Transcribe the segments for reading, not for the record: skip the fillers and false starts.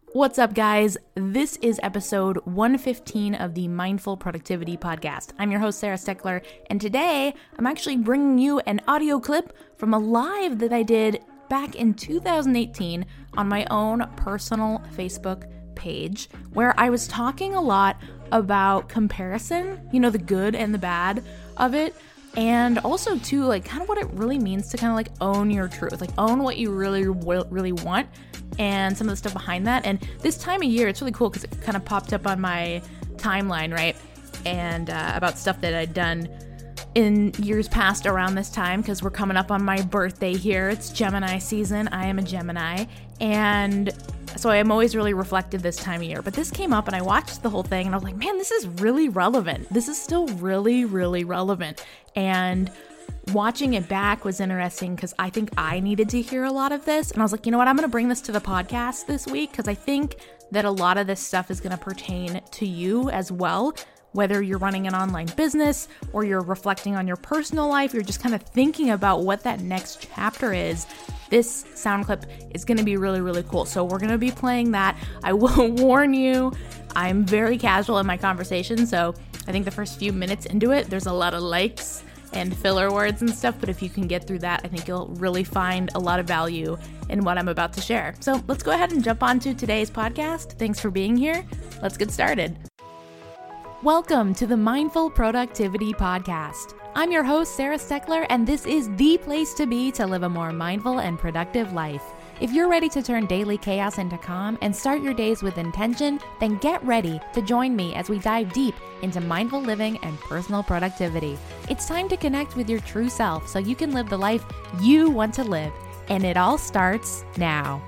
What's up, guys? This is episode 115 of the Mindful Productivity Podcast. I'm your host, Sarah Steckler, and today I'm actually bringing you an audio clip from a live that I did back in 2018 on my own personal Facebook page, where I was talking a lot about comparison, the good and the bad of it. And also too, kind of what it really means to kind of own your truth, own what you really want and some of the stuff behind that. And this time of year, it's really cool because it kind of popped up on my timeline, right? And about stuff that I'd done in years past around this time, because we're coming up on my birthday here. It's Gemini season. I am a Gemini. And so I am always really reflective this time of year. But this came up and I watched the whole thing and I was like, man, this is really relevant. This is still really, really relevant. And watching it back was interesting because I think I needed to hear a lot of this. And I was like, you know what? I'm going to bring this to the podcast this week because I think that a lot of this stuff is going to pertain to you as well. Whether you're running an online business or you're reflecting on your personal life, you're just kind of thinking about what that next chapter is. This sound clip is going to be really, really cool. So we're going to be playing that. I will warn you, I'm very casual in my conversation. So I think the first few minutes into it, there's a lot of likes and filler words and stuff. But if you can get through that, I think you'll really find a lot of value in what I'm about to share. So let's go ahead and jump onto today's podcast. Thanks for being here. Let's get started. Welcome to the Mindful Productivity Podcast. I'm your host, Sarah Steckler, and this is the place to be to live a more mindful and productive life. If you're ready to turn daily chaos into calm and start your days with intention, then get ready to join me as we dive deep into mindful living and personal productivity. It's time to connect with your true self so you can live the life you want to live, and it all starts now.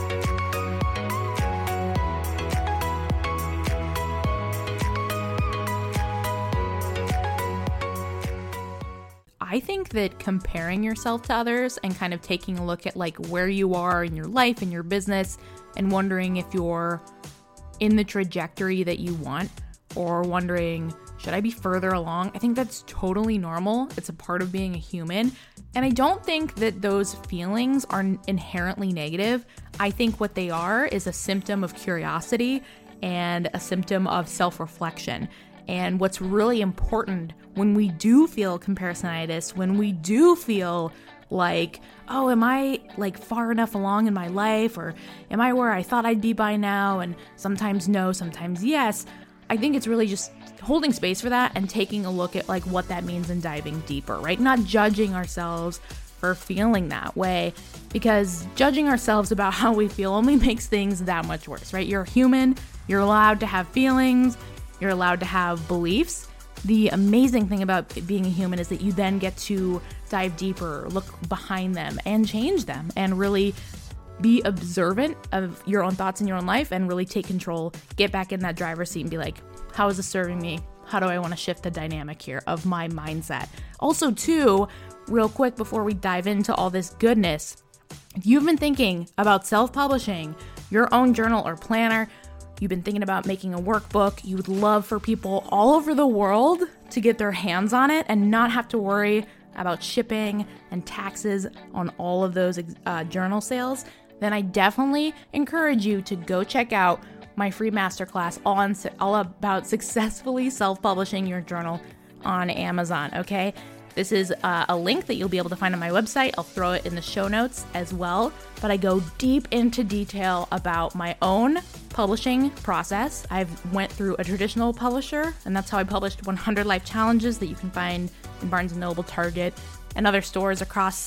I think that comparing yourself to others and kind of taking a look at where you are in your life and your business and wondering if you're in the trajectory that you want or wondering, should I be further along? I think that's totally normal. It's a part of being a human. And I don't think that those feelings are inherently negative. I think what they are is a symptom of curiosity and a symptom of self-reflection. And what's really important when we do feel comparisonitis, when we do feel like, oh, am I far enough along in my life, or am I where I thought I'd be by now? And sometimes no, sometimes yes. I think it's really just holding space for that and taking a look at what that means and diving deeper, right? Not judging ourselves for feeling that way, because judging ourselves about how we feel only makes things that much worse, right? You're human. You're allowed to have feelings. You're allowed to have beliefs. The amazing thing about being a human is that you then get to dive deeper, look behind them and change them and really be observant of your own thoughts in your own life and really take control, get back in that driver's seat and be like, how is this serving me? How do I want to shift the dynamic here of my mindset? Also too, real quick before we dive into all this goodness, if you've been thinking about self-publishing your own journal or planner, you've been thinking about making a workbook, you would love for people all over the world to get their hands on it and not have to worry about shipping and taxes on all of those journal sales, then I definitely encourage you to go check out my free masterclass all about successfully self-publishing your journal on Amazon, okay? This is a link that you'll be able to find on my website. I'll throw it in the show notes as well. But I go deep into detail about my own publishing process. I've went through a traditional publisher, and that's how I published 100 Life Challenges that you can find in Barnes & Noble, Target, and other stores across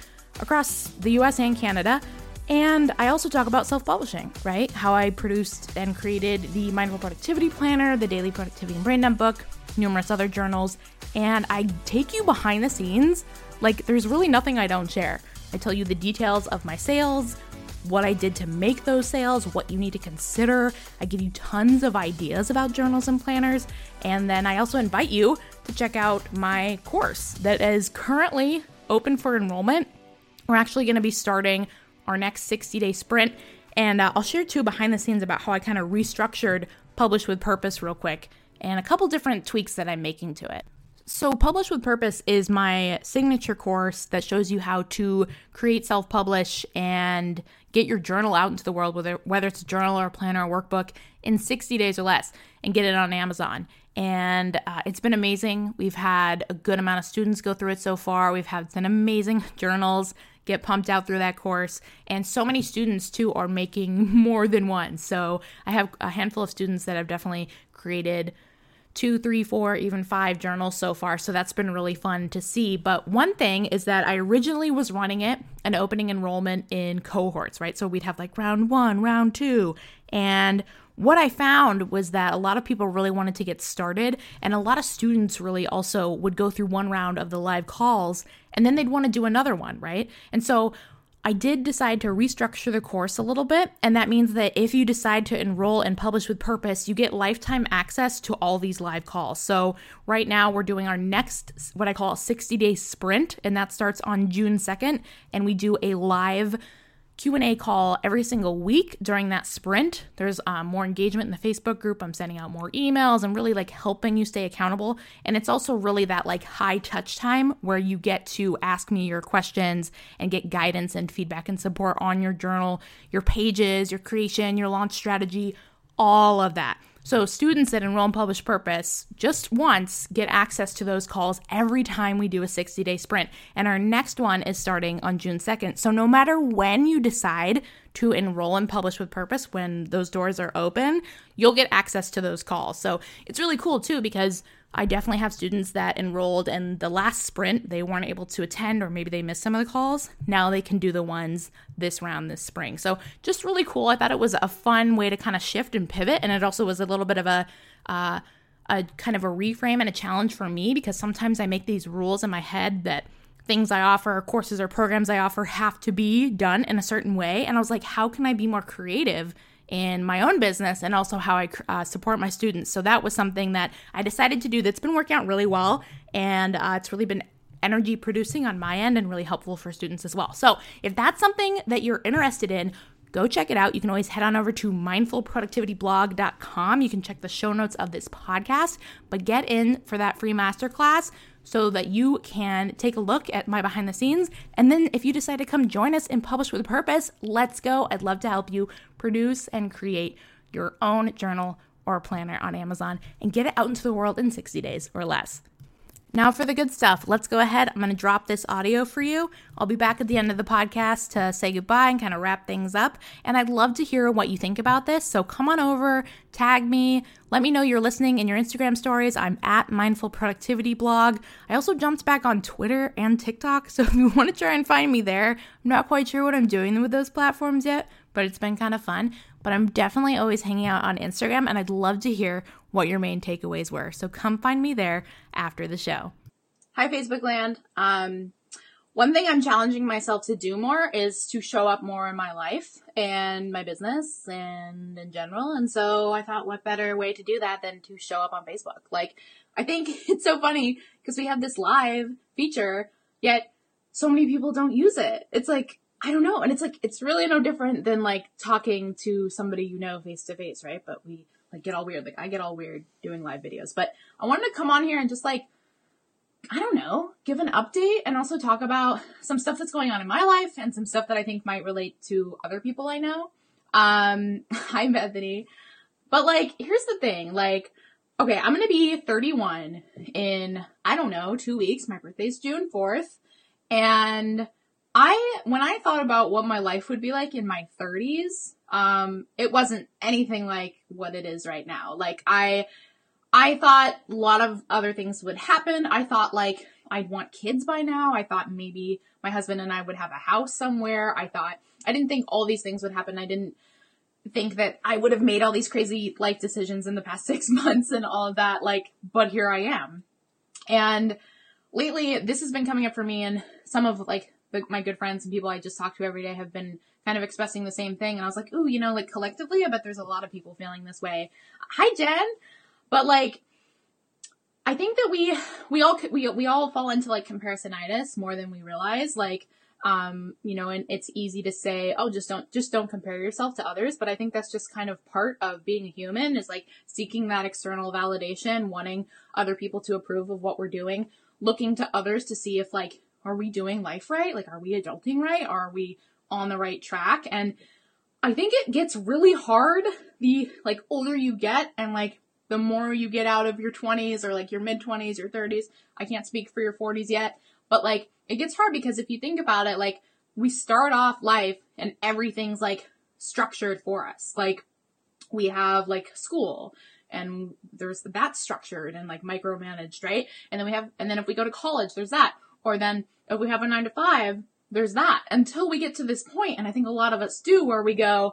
the US and Canada. And I also talk about self-publishing, right? How I produced and created the Mindful Productivity Planner, the Daily Productivity and Brain Dump book, numerous other journals, and I take you behind the scenes. There's really nothing I don't share. I tell you the details of my sales, what I did to make those sales, what you need to consider. I give you tons of ideas about journals and planners, and then I also invite you to check out my course that is currently open for enrollment. We're actually going to be starting our next 60-day sprint, and I'll share too behind the scenes about how I kind of restructured Publish with Purpose real quick and a couple different tweaks that I'm making to it. So Publish with Purpose is my signature course that shows you how to create, self-publish, and get your journal out into the world, whether it's a journal or a planner or workbook, in 60 days or less, and get it on Amazon. And it's been amazing. We've had a good amount of students go through it so far. We've had some amazing journals get pumped out through that course. And so many students, too, are making more than one. So I have a handful of students that have definitely created 2, 3, 4, even 5 journals so far. So that's been really fun to see. But one thing is that I originally was running it and opening enrollment in cohorts, right? So we'd have like round 1, round 2. And what I found was that a lot of people really wanted to get started, and a lot of students really also would go through one round of the live calls and then they'd want to do another one, right? And so I did decide to restructure the course a little bit, and that means that if you decide to enroll and Publish with Purpose, you get lifetime access to all these live calls. So right now we're doing our next, what I call a 60-day sprint, and that starts on June 2nd, and we do a live Q&A call every single week during that sprint. There's more engagement in the Facebook group. I'm sending out more emails and really like helping you stay accountable. And it's also really that like high touch time where you get to ask me your questions and get guidance and feedback and support on your journal, your pages, your creation, your launch strategy, all of that. So students that enroll in Publish Purpose just once get access to those calls every time we do a 60-day sprint. And our next one is starting on June 2nd. So no matter when you decide to enroll and Publish with Purpose, when those doors are open, you'll get access to those calls. So it's really cool too, because I definitely have students that enrolled in the last sprint. They weren't able to attend, or maybe they missed some of the calls. Now they can do the ones this round this spring. So just really cool. I thought it was a fun way to kind of shift and pivot. And it also was a little bit of a kind of a reframe and a challenge for me, because sometimes I make these rules in my head that things I offer, courses or programs I offer, have to be done in a certain way. And I was like, how can I be more creative in my own business and also how I support my students? So that was something that I decided to do that's been working out really well. And it's really been energy producing on my end and really helpful for students as well. So if that's something that you're interested in, go check it out. You can always head on over to mindfulproductivityblog.com. You can check the show notes of this podcast, but get in for that free masterclass so that you can take a look at my behind the scenes. And then if you decide to come join us and Publish with Purpose, let's go. I'd love to help you produce and create your own journal or planner on Amazon and get it out into the world in 60 days or less. Now for the good stuff. Let's go ahead. I'm going to drop this audio for you. I'll be back at the end of the podcast to say goodbye and kind of wrap things up. And I'd love to hear what you think about this. So come on over, tag me, let me know you're listening in your Instagram stories. I'm at Mindful Productivity Blog. I also jumped back on Twitter and TikTok. So if you want to try and find me there, I'm not quite sure what I'm doing with those platforms yet, but it's been kind of fun. But I'm definitely always hanging out on Instagram, and I'd love to hear what your main takeaways were. So come find me there after the show. Hi, Facebook land. One thing I'm challenging myself to do more is to show up more in my life and my business and in general. And so I thought, what better way to do that than to show up on Facebook? Like, I think it's so funny because we have this live feature, yet so many people don't use it. It's like, I don't know. And it's like, it's really no different than like talking to somebody you know face to face, right? But we like get all weird. Like I get all weird doing live videos. But I wanted to come on here and just like, I don't know, give an update and also talk about some stuff that's going on in my life and some stuff that I think might relate to other people I know. Hi, Bethany. But like, here's the thing. Like, okay, I'm going to be 31 in, I don't know, 2 weeks. My birthday's June 4th. And when I thought about what my life would be like in my 30s, it wasn't anything like what it is right now. Like I thought a lot of other things would happen. I thought like I'd want kids by now. I thought maybe my husband and I would have a house somewhere. I didn't think all these things would happen. I didn't think that I would have made all these crazy life decisions in the past 6 months and all of that. Like, but here I am. And lately this has been coming up for me, and some of like my good friends and people I just talk to every day have been kind of expressing the same thing. And I was like, ooh, you know, like collectively, I bet there's a lot of people feeling this way. Hi, Jen. But like, I think that we all fall into like comparisonitis more than we realize. Like, you know, and it's easy to say, oh, just don't compare yourself to others. But I think that's just kind of part of being a human, is like seeking that external validation, wanting other people to approve of what we're doing, looking to others to see if like, are we doing life right? Like, are we adulting right? Or are we on the right track. And I think it gets really hard the like older you get and like the more you get out of your 20s or like your mid 20s, your 30s. I can't speak for your 40s yet, but like it gets hard because if you think about it, like we start off life and everything's like structured for us. Like we have like school and that's structured and like micromanaged, right? And then if we go to college, there's that. Or then if we have a 9-to-5, there's that until we get to this point. And I think a lot of us do where we go,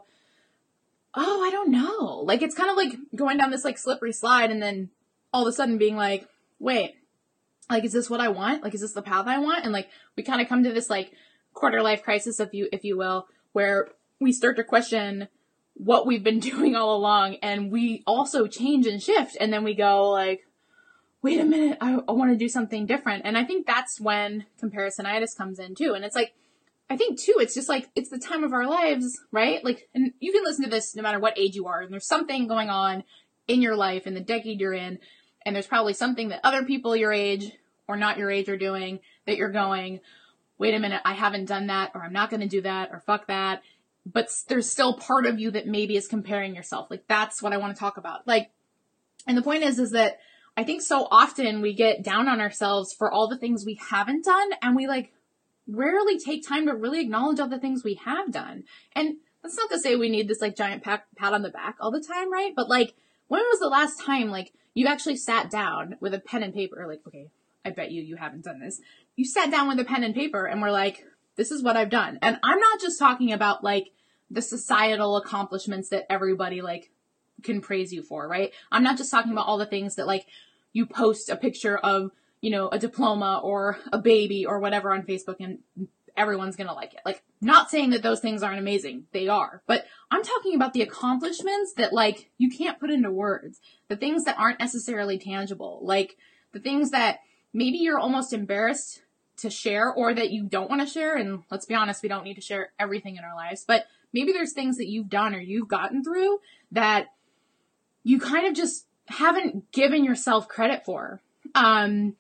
oh, I don't know. Like, it's kind of like going down this like slippery slide and then all of a sudden being like, wait, like, is this what I want? Like, is this the path I want? And like, we kind of come to this like quarter life crisis, if you will, where we start to question what we've been doing all along. And we also change and shift. And then we go like, wait a minute, I want to do something different. And I think that's when comparisonitis comes in too. And it's like, I think too, it's just like, it's the time of our lives, right? Like, and you can listen to this no matter what age you are. And there's something going on in your life in the decade you're in. And there's probably something that other people your age or not your age are doing that you're going, wait a minute, I haven't done that, or I'm not going to do that, or fuck that. But there's still part of you that maybe is comparing yourself. Like, that's what I want to talk about. Like, and the point is that I think so often we get down on ourselves for all the things we haven't done, and we like rarely take time to really acknowledge all the things we have done. And that's not to say we need this like giant pat on the back all the time, right? But like, when was the last time like you actually sat down with a pen and paper? Like, okay, I bet you haven't done this. You sat down with a pen and paper and were like, this is what I've done. And I'm not just talking about like the societal accomplishments that everybody like can praise you for, right? I'm not just talking about all the things that like you post a picture of, you know, a diploma or a baby or whatever on Facebook and everyone's going to like it. Like, not saying that those things aren't amazing. They are. But I'm talking about the accomplishments that like you can't put into words. The things that aren't necessarily tangible. Like the things that maybe you're almost embarrassed to share or that you don't want to share. And let's be honest, we don't need to share everything in our lives. But maybe there's things that you've done or you've gotten through that you kind of just haven't given yourself credit for. And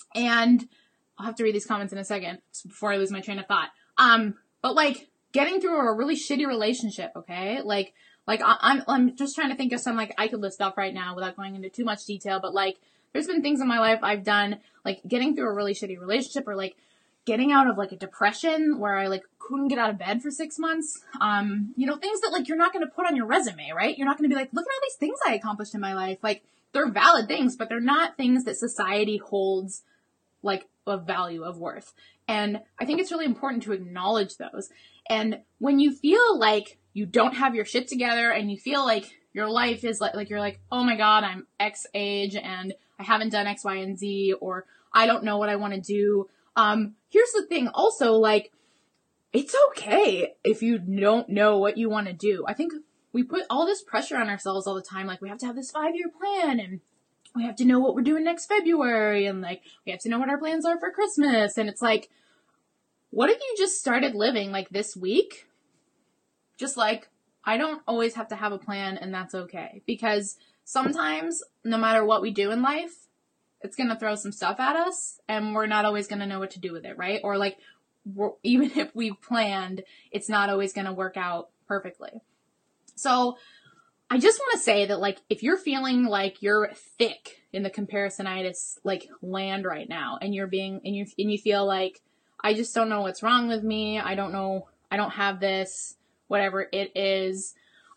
I'll have to read these comments in a second before I lose my train of thought. But like getting through a really shitty relationship, okay? Like I'm just trying to think of some like I could list off right now without going into too much detail, but like there's been things in my life I've done, like getting through a really shitty relationship or like getting out of like a depression where I like couldn't get out of bed for 6 months. You know, things that like you're not going to put on your resume, right? You're not going to be like, look at all these things I accomplished in my life. Like they're valid things, but they're not things that society holds like a value of worth. And I think it's really important to acknowledge those. And when you feel like you don't have your shit together and you feel like your life is like you're like, oh my God, I'm X age and I haven't done X, Y, and Z, or I don't know what I want to do. Here's the thing also, like, it's okay if you don't know what you want to do. I think we put all this pressure on ourselves all the time. Like, we have to have this 5-year plan and we have to know what we're doing next February. And like, we have to know what our plans are for Christmas. And it's like, what if you just started living like this week? Just like, I don't always have to have a plan and that's okay. Because sometimes no matter what we do in life, it's going to throw some stuff at us and we're not always going to know what to do with it, right? Or like, even if we've planned, it's not always going to work out perfectly. So I just want to say that like, if you're feeling like you're thick in the comparisonitis like land right now and you feel like, I just don't know what's wrong with me. I don't know. I don't have this, whatever it is.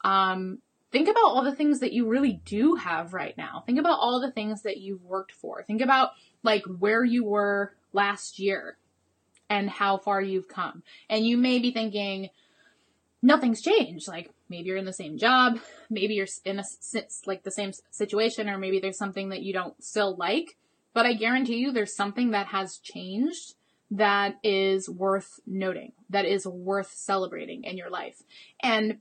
Think about all the things that you really do have right now. Think about all the things that you've worked for. Think about like where you were last year and how far you've come. And you may be thinking nothing's changed. Like maybe you're in the same job, maybe you're in like the same situation, or maybe there's something that you don't still like. But I guarantee you there's something that has changed that is worth noting, that is worth celebrating in your life. And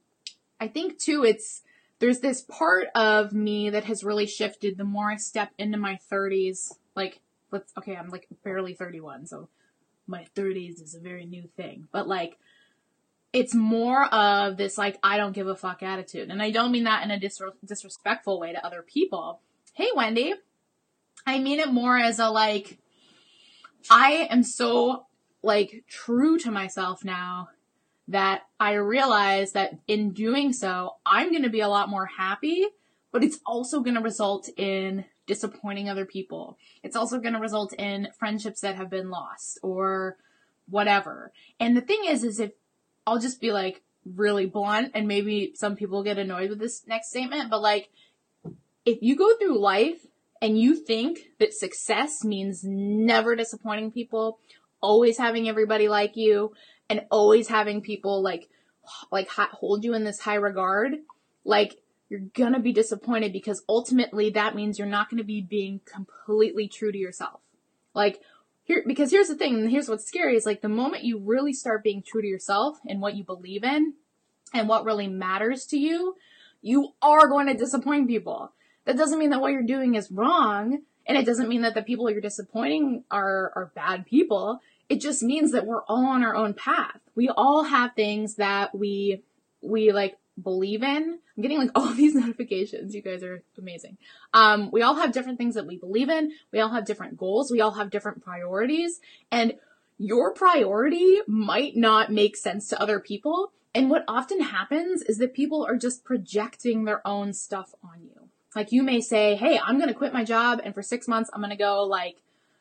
I think too, there's this part of me that has really shifted the more I step into my 30s. Like, I'm like barely 31, so my 30s is a very new thing. But like, it's more of this like, I don't give a fuck attitude. And I don't mean that in a disrespectful way to other people. Hey, Wendy. I mean it more as a like, I am so like true to myself now that I realized that in doing so, I'm going to be a lot more happy, but it's also going to result in disappointing other people. It's also going to result in friendships that have been lost or whatever. And the thing is if I'll just be like really blunt, and maybe some people get annoyed with this next statement, but like, if you go through life and you think that success means never disappointing people, always having everybody like you, and always having people like hold you in this high regard, like, you're gonna be disappointed, because ultimately that means you're not gonna be being completely true to yourself. Like, because here's the thing, and here's what's scary, is like the moment you really start being true to yourself and what you believe in and what really matters to you, you are going to disappoint people. That doesn't mean that what you're doing is wrong, and it doesn't mean that the people you're disappointing are bad people. It just means that we're all on our own path. We all have things that we like believe in. I'm getting like all these notifications. You guys are amazing. We all have different things that we believe in. We all have different goals. We all have different priorities, and your priority might not make sense to other people. And what often happens is that people are just projecting their own stuff on you. Like, you may say, hey, I'm going to quit my job, and for 6 months, I'm going to go like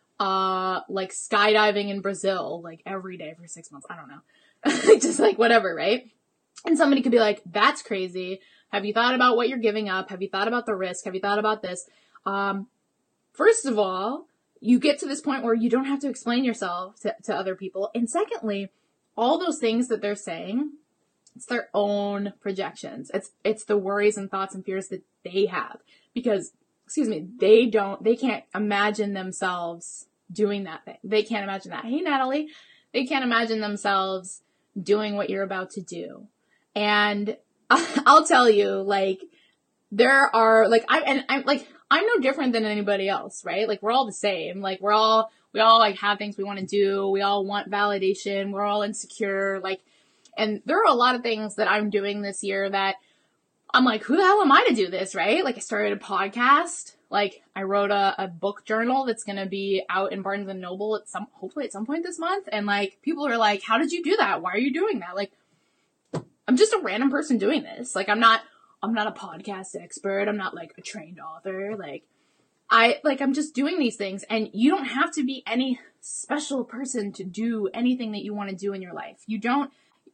skydiving in Brazil, like every day for 6 months. I don't know. Just like whatever, right? And somebody could be like, that's crazy. Have you thought about what you're giving up? Have you thought about the risk? Have you thought about this? First of all, you get to this point where you don't have to explain yourself to other people. And secondly, all those things that they're saying, it's their own projections. It's the worries and thoughts and fears that they have, because, they can't imagine themselves doing that thing. They can't imagine that. Hey, Natalie, they can't imagine themselves doing what you're about to do. And I'll tell you, like, there are, like, I'm no different than anybody else, right? Like, we're all the same. Like, we all like have things we want to do. We all want validation. We're all insecure. Like, and there are a lot of things that I'm doing this year that I'm like, who the hell am I to do this, right? Like, I started a podcast. Like, I wrote a book journal that's going to be out in Barnes & Noble hopefully at some point this month. And like, people are like, how did you do that? Why are you doing that? Like, I'm just a random person doing this. Like, I'm not a podcast expert. I'm not like a trained author. I'm just doing these things, and you don't have to be any special person to do anything that you want to do in your life. You don't,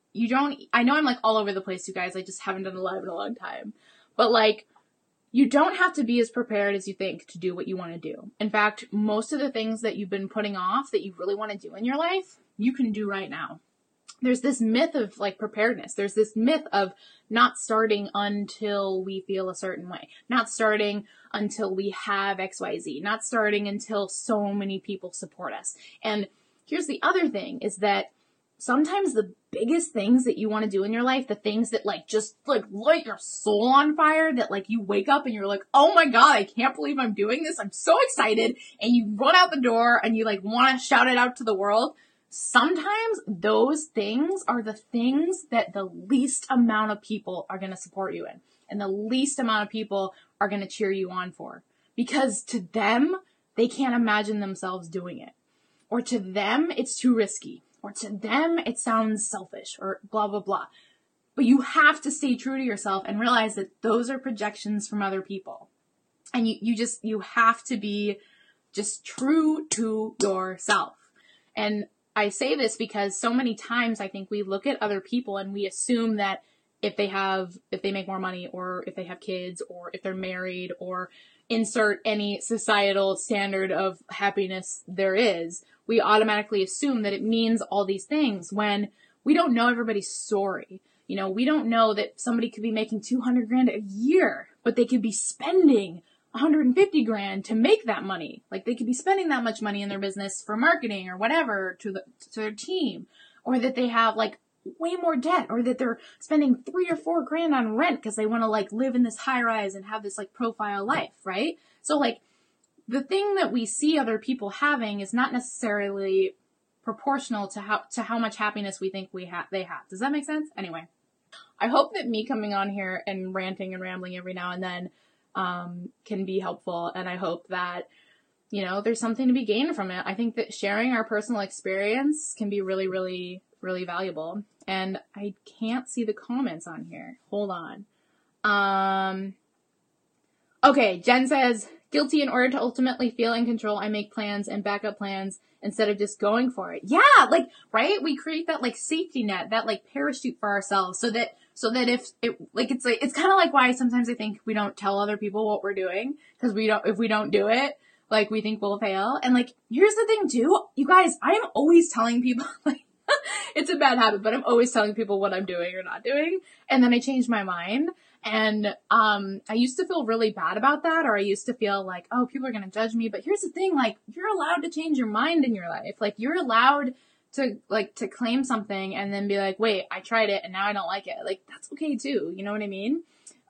I know I'm like all over the place, you guys. I just haven't done a live in a long time, but like, you don't have to be as prepared as you think to do what you want to do. In fact, most of the things that you've been putting off that you really want to do in your life, you can do right now. There's this myth of like preparedness. There's this myth of not starting until we feel a certain way, not starting until we have XYZ, not starting until so many people support us. And here's the other thing, is that sometimes the biggest things that you want to do in your life, the things that like just like light your soul on fire, that like you wake up and you're like, oh my God, I can't believe I'm doing this. I'm so excited. And you run out the door and you like want to shout it out to the world. Sometimes those things are the things that the least amount of people are going to support you in, and the least amount of people are going to cheer you on for, because to them, they can't imagine themselves doing it, or to them, it's too risky, or to them, it sounds selfish, or blah, blah, blah. But you have to stay true to yourself and realize that those are projections from other people. And you have to be just true to yourself. And I say this because so many times I think we look at other people and we assume that if they make more money, or if they have kids, or if they're married, or insert any societal standard of happiness there is, we automatically assume that it means all these things, when we don't know everybody's story. You know, we don't know that somebody could be making $200,000 a year, but they could be spending $150,000 to make that money. Like, they could be spending that much money in their business for marketing or whatever to their team, or that they have like way more debt, or that they're spending $3,000 or $4,000 on rent because they want to like live in this high rise and have this like profile life, right? So like, the thing that we see other people having is not necessarily proportional to how much happiness we think they have. Does that make sense? Anyway, I hope that me coming on here and ranting and rambling every now and then can be helpful. And I hope that, you know, there's something to be gained from it. I think that sharing our personal experience can be really, really, really valuable. and I can't see the comments on here. Hold on. Okay, Jen says, guilty in order to ultimately feel in control. I make plans and backup plans instead of just going for it. Yeah, like, right? We create that like safety net, that like parachute for ourselves so that if it, like, it's kind of like why sometimes I think we don't tell other people what we're doing, because if we don't do it, like, we think we'll fail. And like, here's the thing too, you guys, I'm always telling people, like, it's a bad habit, but I'm always telling people what I'm doing or not doing. And then I change my mind. And, I used to feel really bad about that, or I used to feel like, oh, people are going to judge me. But here's the thing, like, you're allowed to change your mind in your life. Like, you're allowed to claim something and then be like, wait, I tried it and now I don't like it. Like, that's okay too. You know what I mean?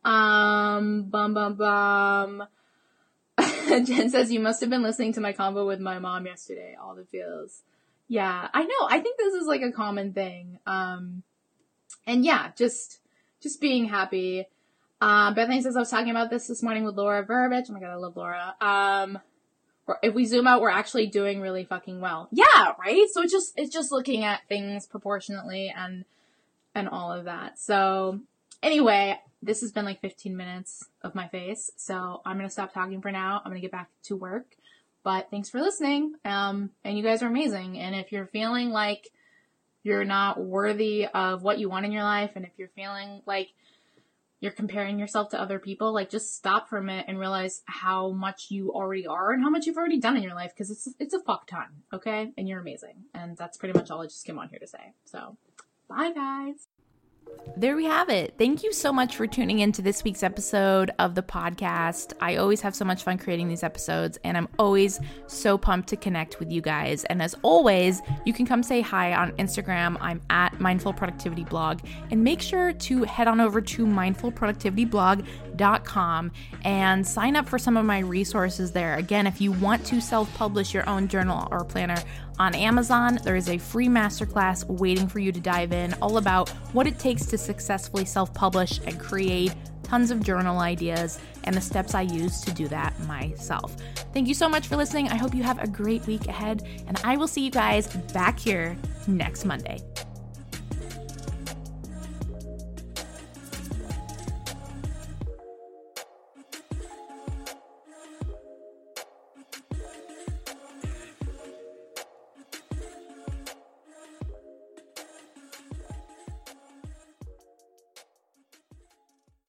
Jen says, you must have been listening to my convo with my mom yesterday. All the feels. Yeah, I know. I think this is like a common thing. And yeah, just being happy. Bethany says, I was talking about this morning with Laura Burbidge. Oh my God, I love Laura. If we zoom out, we're actually doing really fucking well. Yeah, right? So it's just looking at things proportionately and all of that. So anyway, this has been like 15 minutes of my face. So I'm going to stop talking for now. I'm going to get back to work. But thanks for listening. And you guys are amazing. And if you're feeling like you're not worthy of what you want in your life, and if you're feeling like you're comparing yourself to other people, like, just stop for a minute and realize how much you already are and how much you've already done in your life, because it's a fuck ton, okay? And you're amazing. And that's pretty much all I just came on here to say. So, bye, guys. There we have it. Thank you so much for tuning into this week's episode of the podcast. I always have so much fun creating these episodes, and I'm always so pumped to connect with you guys. And as always, you can come say hi on Instagram. I'm at Mindful Productivity Blog, and make sure to head on over to mindfulproductivityblog.com and sign up for some of my resources there. Again, if you want to self-publish your own journal or planner on Amazon, there is a free masterclass waiting for you to dive in, all about what it takes to successfully self-publish and create tons of journal ideas and the steps I use to do that myself. Thank you so much for listening. I hope you have a great week ahead, and I will see you guys back here next Monday.